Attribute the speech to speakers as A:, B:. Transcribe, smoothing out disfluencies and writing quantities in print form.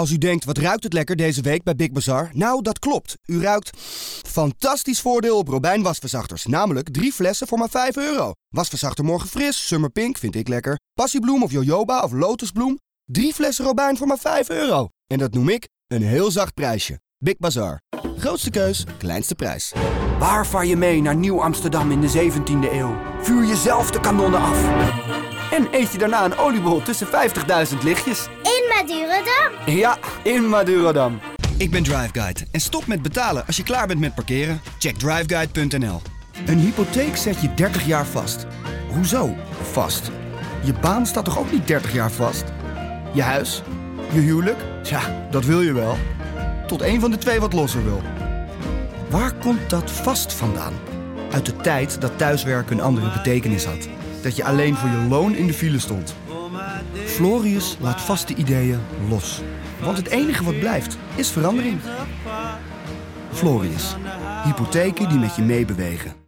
A: Als u denkt, wat ruikt het lekker deze week bij Big Bazaar? Nou, dat klopt. U ruikt fantastisch voordeel op Robijn wasverzachters. Namelijk 3 flessen voor maar €5. Wasverzachter Morgen Fris, Summer Pink vind ik lekker. Passiebloem of jojoba of lotusbloem. 3 flessen Robijn voor maar €5. En dat noem ik een heel zacht prijsje. Big Bazaar. Grootste keus, kleinste prijs. Waar vaar je mee naar Nieuw-Amsterdam in de 17e eeuw? Vuur je zelf de kanonnen af. En eet je daarna een oliebol tussen 50.000 lichtjes.
B: In Madurodam.
A: Ja, in Madurodam. Ik ben DriveGuide en stop met betalen als je klaar bent met parkeren. Check driveguide.nl. Een hypotheek zet je 30 jaar vast. Hoezo vast? Je baan staat toch ook niet 30 jaar vast? Je huis? Je huwelijk? Ja, dat wil je wel. Tot een van de twee wat losser wil. Waar komt dat vast vandaan? Uit de tijd dat thuiswerken een andere betekenis had. Dat je alleen voor je loon in de file stond. Florius laat vaste ideeën los. Want het enige wat blijft, is verandering. Florius. Hypotheken die met je meebewegen.